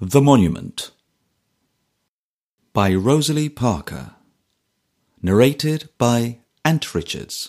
The Monument by Rosalie Parker. Narrated by Ant Richards.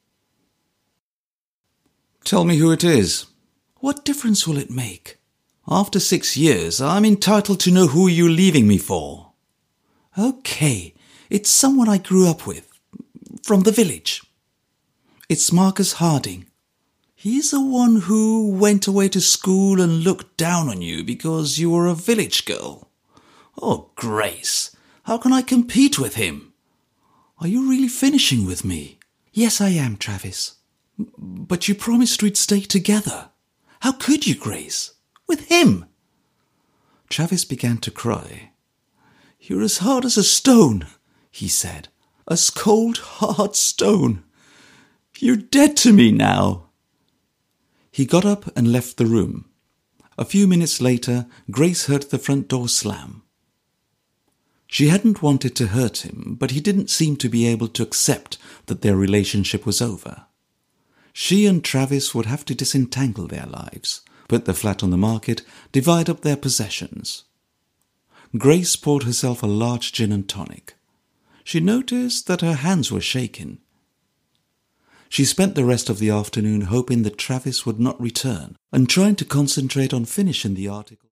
Tell me who it is. What difference will it make? After 6 years, I'm entitled to know who you're leaving me for. Okay, it's someone I grew up with. From the village. It's Marcus Harding. He's the one who went away to school and looked down on you because you were a village girl. Oh, Grace, how can I compete with him? Are you really finishing with me? Yes, I am, Travis. But you promised we'd stay together. How could you, Grace? With him? Travis began to cry. You're as hard as a stone, he said. As cold, hard stone. You're dead to me now. He got up and left the room. A few minutes later, Grace heard the front door slam. She hadn't wanted to hurt him, but he didn't seem to be able to accept that their relationship was over. She and Travis would have to disentangle their lives, put the flat on the market, divide up their possessions. Grace poured herself a large gin and tonic. She noticed that her hands were shaking. She spent the rest of the afternoon hoping that Travis would not return and trying to concentrate on finishing the article.